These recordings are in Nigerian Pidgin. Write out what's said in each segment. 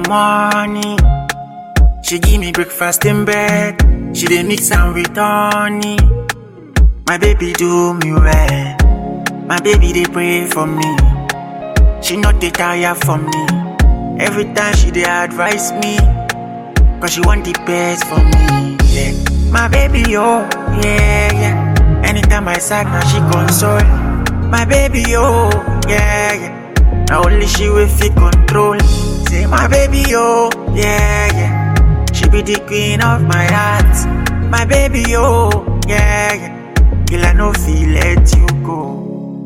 morning. She give me breakfast in bed. She dey mix am with honey. My baby do me well. My baby dey pray for me. She not dey tire for me. Every time she dey advise me, cause she want the best for me. Yeah. My baby, oh, yeah, yeah. Anytime I sad, now she console. My baby, oh, yeah, yeah. Now only she will feel control. Say my baby, oh, yeah, yeah. She be the queen of my heart. My baby, oh, yeah, yeah. Girl, I no feel let you go.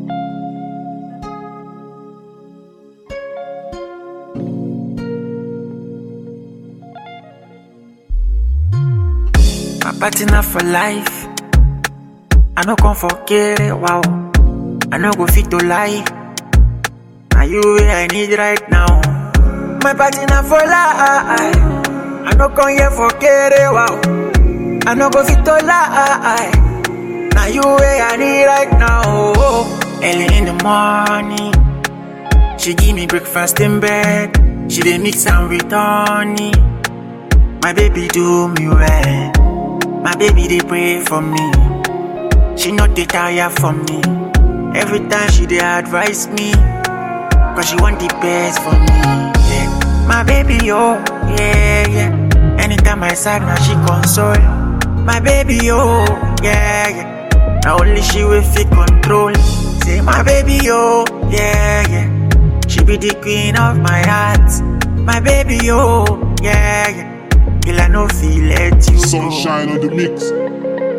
My partner for life. I no come forget it, wow. I no go fit to lie. Are you where I need right now? My partner for life. I no come here forget it, wow. I no go fit to lie. Now you where I need right now. Early in the morning, she give me breakfast in bed. She dey mix am with honey. My baby do me well. My baby dey pray for me. She not dey tire for me. Every time she dey advise me, cause she want the best for me. Yeah. My baby, oh, yeah, yeah. Anytime I sad, now she console. My baby, oh, yeah, yeah. Now only she will feel control. Say my baby, oh, yeah, yeah. She be the queen of my heart. My baby, oh, yeah, yeah. Girl, I no feel let you go. Sunshine on the mix.